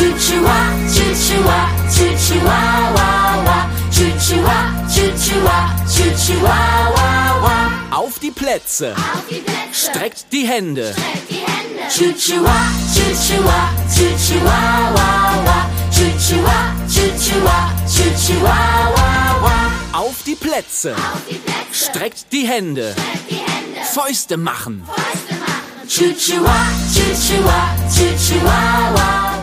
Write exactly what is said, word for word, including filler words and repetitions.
Choo-choo-wah, choo-choo-wah, choo-choo-wah, wah, wah. Choo-choo-wah, choo-choo-wah, choo-choo-wah, wah, wah. Auf die Plätze. Auf die Plätze. Streckt die Hände. Streckt die Hände. Choo-choo-wah, choo-choo-wah, choo-choo-wah, wah, wah. Choo-choo-wah, choo-choo-wah, choo-choo-wah, wah, wah. Auf die Plätze. Auf die Plätze. Streckt die Hände. Streckt die Hände. Fäuste machen. Fäuste machen. Choo-choo-wah, choo-choo-wah, choo-choo-wah, wah.